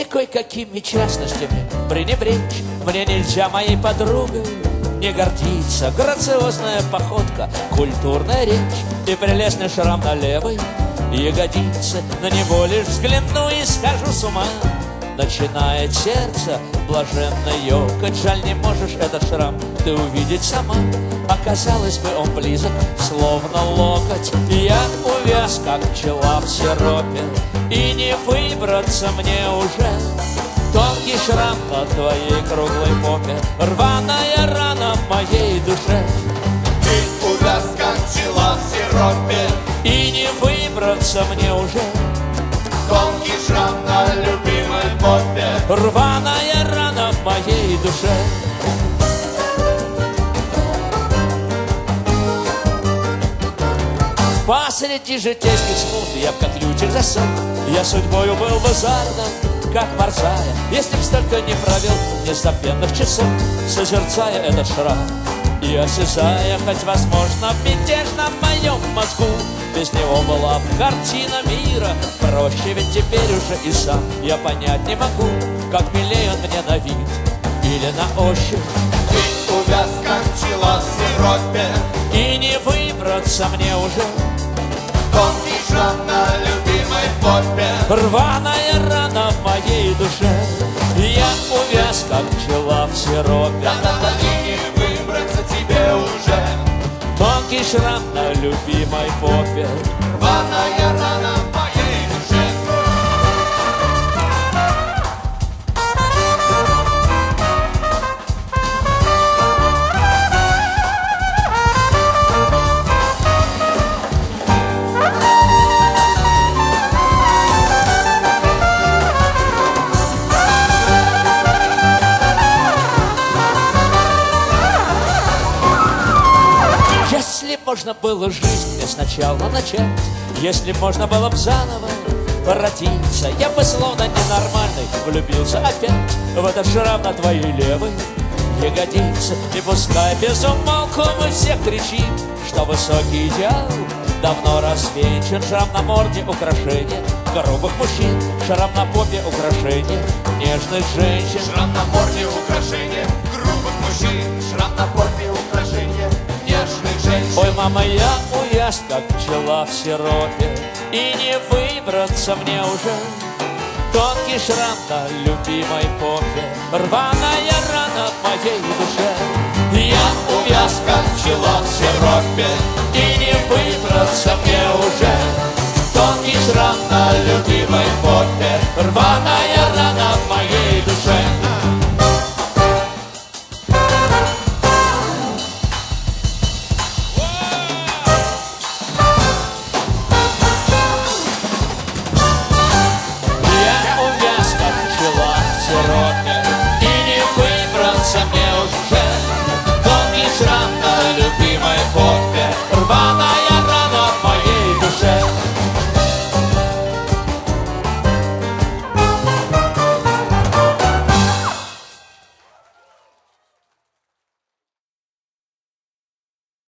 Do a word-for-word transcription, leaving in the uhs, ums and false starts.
Если кое-какими частностями пренебречь, мне нельзя моей подругой не гордиться. Грациозная походка, культурная речь и прелестный шрам на левой ягодице. На него лишь взгляну и схожу с ума. Начинает сердце блаженно ёкать. Жаль, не можешь этот шрам ты увидеть сама. Оказалось бы, он близок, словно локоть. Я увяз, как пчела в сиропе, и не выбраться мне уже. Тонкий шрам на твоей круглой попе, рваная рана в моей душе. Ты увяз, как пчела в сиропе, и не выбраться мне уже. Тонкий шрам на любимой попе, рваная рана в моей душе. Посреди житейских смут я б как ключик засунул. Я судьбою был бы задан, как борзая, если б столько не провел незабвенных часов, созерцая этот шрам и осязая, хоть, возможно, в мятежном моем мозгу без него была б картина мира проще, ведь теперь уже и сам я понять не могу, как милей он мне на вид или на ощупь. Ты увяз, как пчела в сиропе, и не выбраться мне уже. Тонкий шрам на любимой попе, рваная рана в моей душе. Я увяз, как пчела в сиропе, да-да-да, и не выбраться тебе уже. Тонкий шрам на любимой попе, рваная рана в моей душе. Если можно было жизнь мне сначала начать, если можно было б заново родиться, я бы словно ненормальный влюбился опять в этот шрам на твоей левой ягодице. И пускай без умолку мы все кричим, что высокий идеал давно развенчан. Шрам на морде — украшение грубых мужчин, шрам на попе — украшение нежных женщин. Шрам на морде — украшение грубых мужчин, шрам на попе — украшение нежных женщин. Ой, мама, я увяз, как пчела в сиропе, и не выбраться мне уже. Тонкий шрам на любимой попе, рваная рана в моей душе. Я увяз, как пчела в сиропе, и не выбраться мне уже. Тонкий шрам на любимой попе,